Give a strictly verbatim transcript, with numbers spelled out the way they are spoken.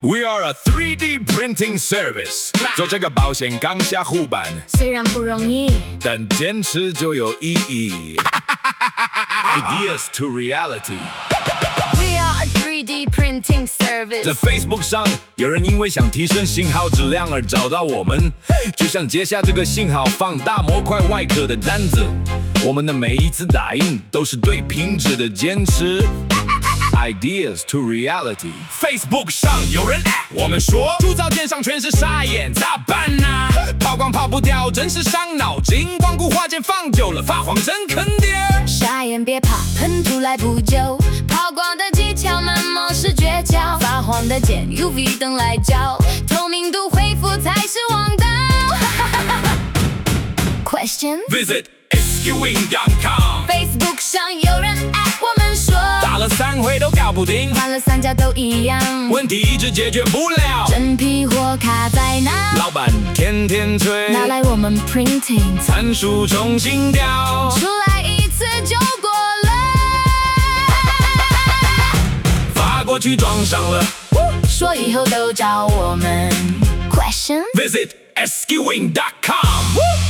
We are a three D printing service， 做这个保险刚下护板， 虽然不容易， 但坚持就有意义。Ideas to reality。 We are a three D printing 在 service。 Facebook 上，有人因为想提升信号质量而找到我们，就想接下这个信号放大模块外壳的单子。我们的每一次打印都是对品质的坚持。Ideas to reality。 Facebook 上有人 at 我们说，铸造件上全是傻眼，咋办啊？抛光抛不掉，真是伤脑筋。光顾画件放久了，发黄真坑爹。 傻眼别怕，喷出来补救。抛光的技巧慢磨是诀窍，发黄的键 U V 灯来照，透明度恢复才是王道。Question Visit S Q wing dot com。 Facebook 上有人 at 我们说， 打了三回都搞不定， 换了三家都一样， 问题一直解决不了。 真皮货卡在哪？ 老板天天催， 拿来我们 printing， 参数重新调， 出来一次就过了。 发过去装上了， 说以后都找我们。Question Visit S Q wing dot com。